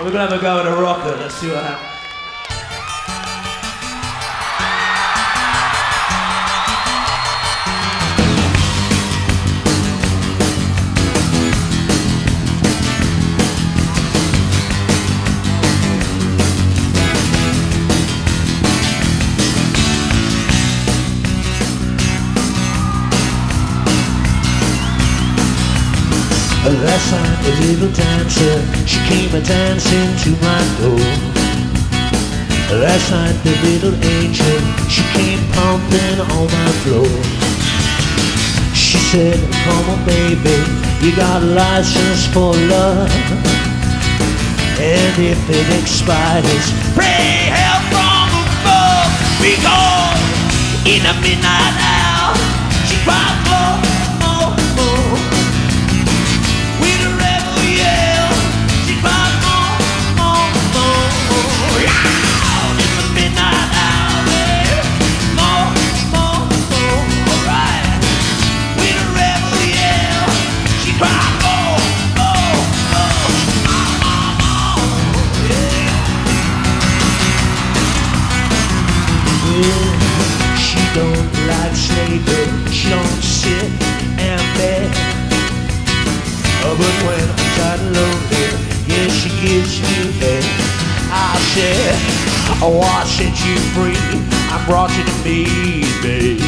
We're gonna have a go at a rocker. Let's see what happens. Last night the little dancer, she came a-dancing to my door. Last night the little angel, she came pumping on my floor. She said, come on baby, you got a license for love, and if it expires, pray help from above. Because in the midnight hour, she cried more, more, more. With a rebel yell, she cried more, more, more. Out in the midnight hour, babe, more, more, more. Alright. With a rebel yell, she cried more, more, more, more, more. Yeah. Well, she don't like slavery, she don't sit and beg. But when I'm tired and lonely, yeah, she gives me head. I said, oh, I set you free, I brought you to me, babe.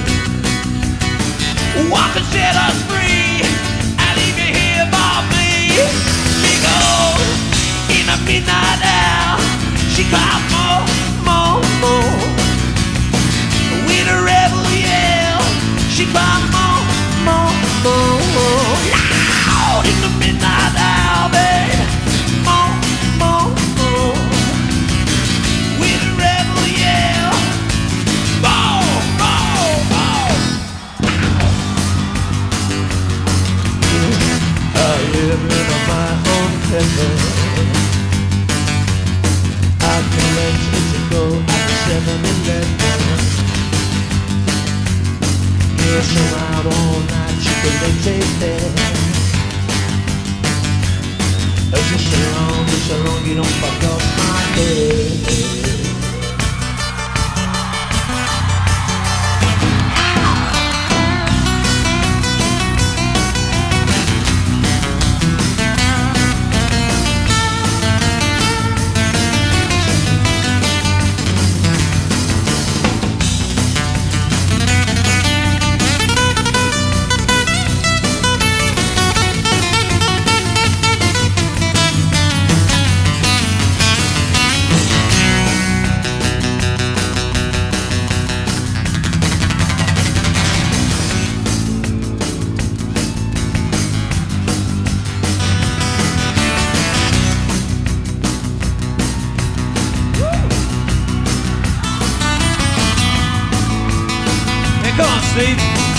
I can set us free, and leave you here by me. She goes in the midnight hour, she cries more, more, more. With a rebel yell, she cries more, more, more. Out in the midnight hour, babe, more, more, more. With a rebel yell, more, more, more. I live in my own heaven. I collect it to go at 7-Eleven. Yes, I'm out all night, chocolate there. Just so long you don't fuck up my head. Come on, Steve.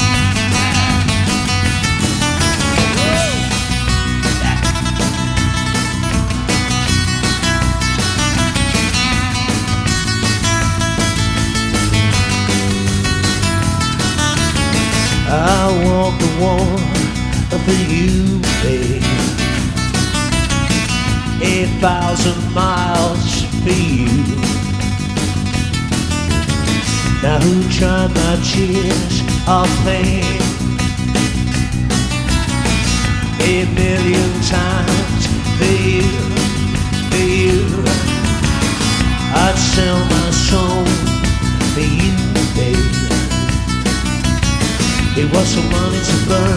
I walk the wall for you, babe. 8,000 miles for you. Now who tried my tears of pain 8,000,000 times for you, for you. I'd sell my soul for you, babe. It was so money to burn.